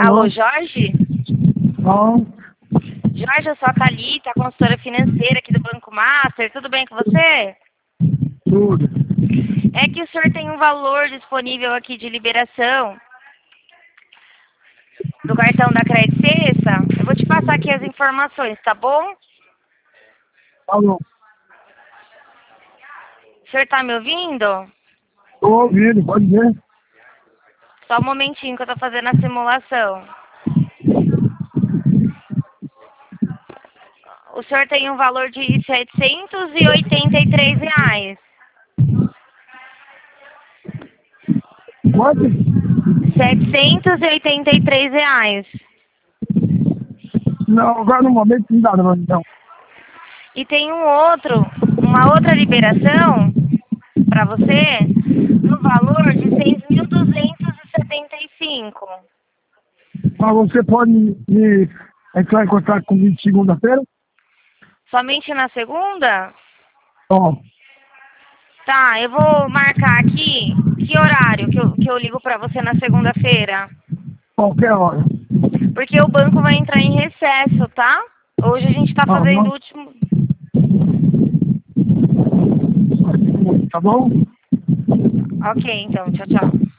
Alô, Jorge? Bom, Jorge, eu sou a Thalita, consultora financeira aqui do Banco Master. Tudo bem com você? tudo. É que o senhor tem um valor disponível aqui de liberação do cartão da Credit Sexta. Eu vou te passar aqui as informações, tá bom? Alô, O senhor tá me ouvindo? tô ouvindo, pode ver. Só um momentinho que eu tô fazendo a simulação. O senhor tem um valor de R$ 783. Quanto? R$ 783. Não, agora no momento não dá não, então. E tem uma outra liberação para você no valor de 6.275. Mas você pode me entrar em contato comigo segunda-feira? Somente na segunda? Ó, Tá, eu vou marcar aqui que horário que eu ligo para você na segunda-feira. qualquer hora. Porque o banco vai entrar em recesso, tá? Hoje a gente tá fazendo o Aham. último. Tá bom? Ok, então, tchau, tchau.